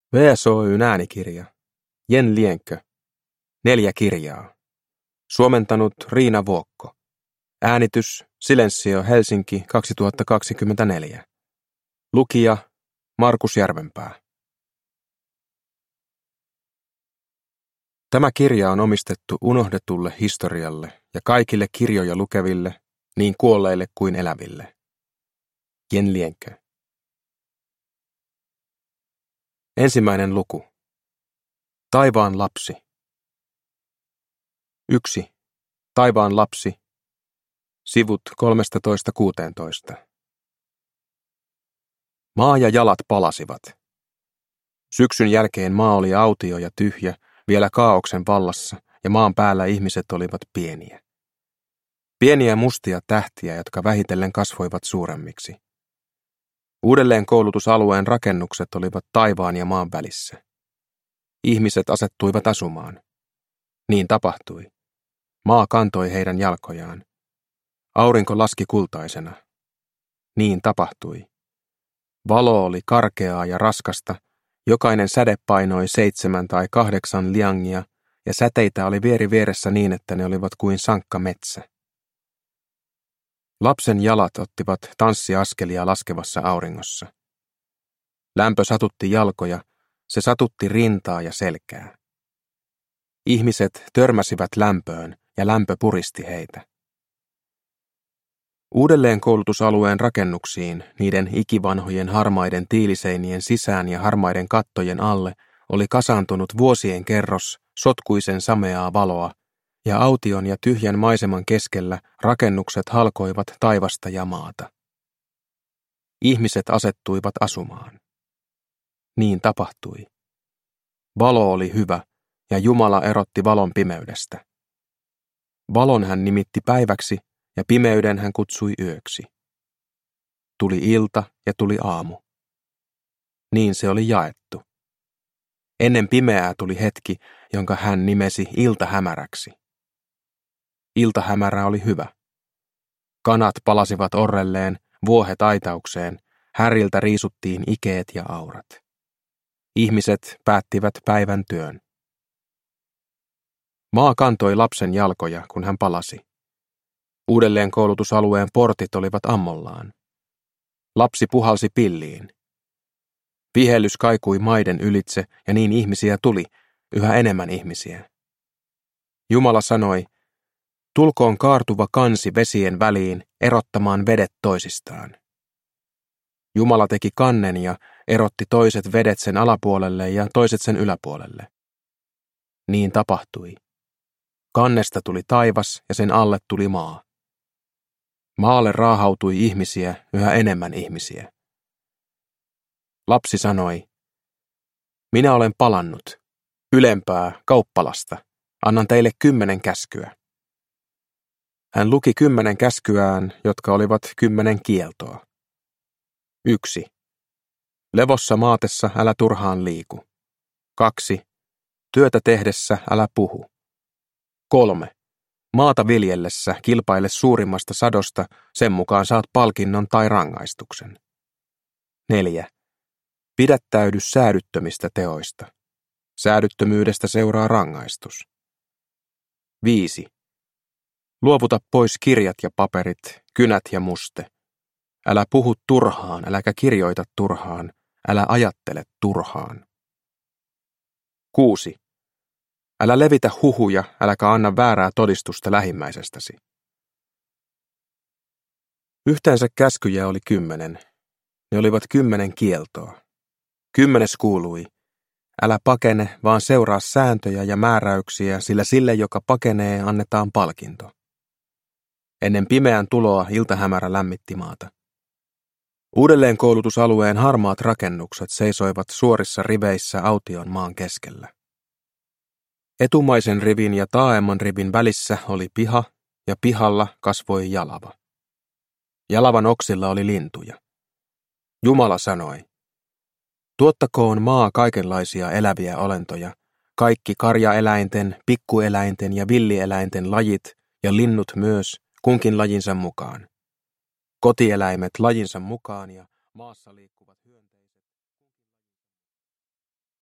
VSOY:n äänikirja. Jen Lienkö. 4 kirjaa. Suomentanut Riina Vuokko. Äänitys Silensio Helsinki 2024. Lukija Markus Järvenpää. Tämä kirja on omistettu unohdetulle historialle ja kaikille kirjoja lukeville, niin kuolleille kuin eläville. Jen Lienkö. Ensimmäinen luku. Taivaan lapsi. 1. Taivaan lapsi. Sivut 13–16. Maa ja jalat palasivat. Syksyn jälkeen maa oli autio ja tyhjä, vielä kaaoksen vallassa, ja maan päällä ihmiset olivat pieniä. Pieniä mustia tähtiä, jotka vähitellen kasvoivat suuremmiksi. Uudelleenkoulutusalueen rakennukset olivat taivaan ja maan välissä. Ihmiset asettuivat asumaan. Niin tapahtui. Maa kantoi heidän jalkojaan. Aurinko laski kultaisena. Niin tapahtui. Valo oli karkeaa ja raskasta, jokainen säde painoi 7 tai 8 liangia, ja säteitä oli vieri vieressä niin, että ne olivat kuin sankka metsä. Lapsen jalat ottivat tanssiaskelia laskevassa auringossa. Lämpö satutti jalkoja, se satutti rintaa ja selkää. Ihmiset törmäsivät lämpöön, ja lämpö puristi heitä. Uudelleenkoulutusalueen rakennuksiin, niiden ikivanhojen harmaiden tiiliseinien sisään ja harmaiden kattojen alle, oli kasaantunut vuosien kerros sotkuisen sameaa valoa, ja aution ja tyhjän maiseman keskellä rakennukset halkoivat taivasta ja maata. Ihmiset asettuivat asumaan. Niin tapahtui. Valo oli hyvä, ja Jumala erotti valon pimeydestä. Valon hän nimitti päiväksi, ja pimeyden hän kutsui yöksi. Tuli ilta ja tuli aamu. Niin se oli jaettu. Ennen pimeää tuli hetki, jonka hän nimesi iltahämäräksi. Iltahämärä oli hyvä. Kanat palasivat orrelleen, vuohet aitaukseen, häriltä riisuttiin ikeet ja aurat. Ihmiset päättivät päivän työn. Maa kantoi lapsen jalkoja, kun hän palasi. Uudelleenkoulutusalueen portit olivat ammollaan. Lapsi puhalsi pilliin. Vihellys kaikui maiden ylitse, ja niin ihmisiä tuli, yhä enemmän ihmisiä. Jumala sanoi, tulkoon kaartuva kansi vesien väliin, erottamaan vedet toisistaan. Jumala teki kannen ja erotti toiset vedet sen alapuolelle ja toiset sen yläpuolelle. Niin tapahtui. Kannesta tuli taivas ja sen alle tuli maa. Maalle raahautui ihmisiä, yhä enemmän ihmisiä. Lapsi sanoi, minä olen palannut, ylempää, kauppalasta, annan teille 10 käskyä. Hän luki 10 käskyään, jotka olivat 10 kieltoa. 1. Levossa maatessa älä turhaan liiku. 2. Työtä tehdessä älä puhu. 3. Maata viljellessä kilpaile suurimmasta sadosta, sen mukaan saat palkinnon tai rangaistuksen. 4. Pidättäydy säädyttömistä teoista. Säädyttömyydestä seuraa rangaistus. 5. Luovuta pois kirjat ja paperit, kynät ja muste. Älä puhu turhaan, äläkä kirjoita turhaan, älä ajattele turhaan. 6. Älä levitä huhuja, äläkä anna väärää todistusta lähimmäisestäsi. Yhteensä käskyjä oli 10. Ne olivat 10 kieltoa. 10. kuului, älä pakene, vaan seuraa sääntöjä ja määräyksiä, sillä sille, joka pakenee, annetaan palkinto. Ennen pimeän tuloa iltahämärä lämmitti maata. Uudelleenkoulutusalueen harmaat rakennukset seisoivat suorissa riveissä aution maan keskellä. Etumaisen rivin ja taaemman rivin välissä oli piha, ja pihalla kasvoi jalava. Jalavan oksilla oli lintuja. Jumala sanoi, tuottakoon maa kaikenlaisia eläviä olentoja, kaikki karjaeläinten, pikkueläinten ja villieläinten lajit ja linnut myös, kunkin lajinsa mukaan. Kotieläimet lajinsa mukaan ja maassa liikkuu.